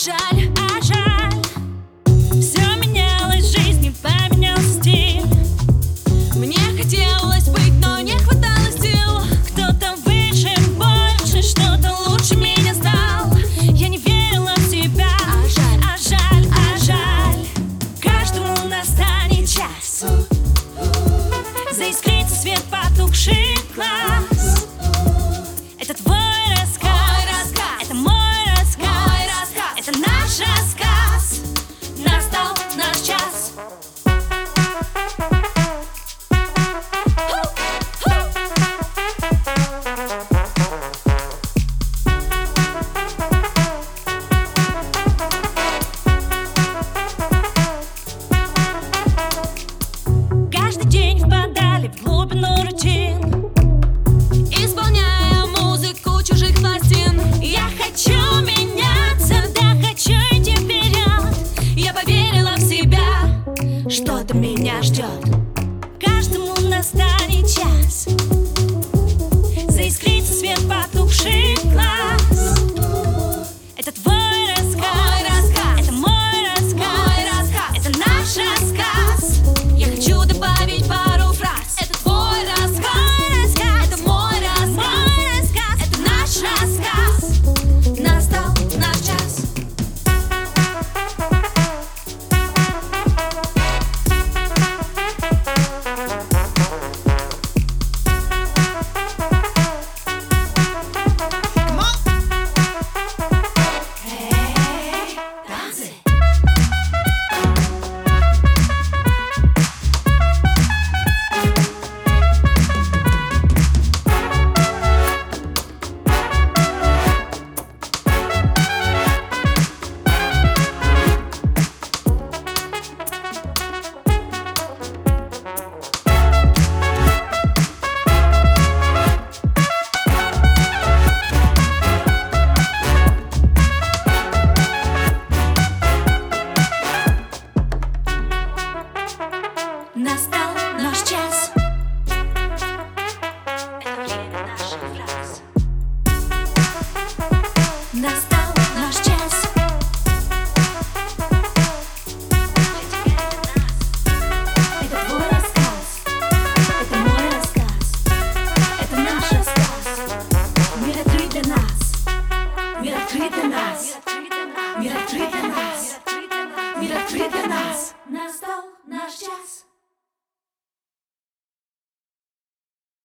а жаль. Все менялось в жизни, поменялся стиль. Мне хотелось быть, но не хватало сил. Кто-то выше, больше, что-то лучше меня стал. Я не верила в себя, а жаль. Каждому настанет час, заискрится свет потухших глаз. Это твой рассказ, это мой рассказ, это наш рассказ. Настал наш час. Каждый день впадали в глубину рутин, Исполняя музыку чужих пластин. я хочу меняться, да хочу идти вперед. Я поверила в себя. Что-то меня ждет. Каждому настанет час, заискрится свет потухших глаз. Это твой рассказ, это мой рассказ, это наш рассказ. Я хочу добавить пару фраз. Это твой рассказ, это мой рассказ, это наш рассказ. Настал наш час. Танцы. Настал наш час. Это время наших фраз. Настал наш час. Это твой рассказ, это мой рассказ, это наш рассказ. Мир открыт для нас, мир открыт для нас, мир открыт для нас, мир открыт для нас. Настал наш час.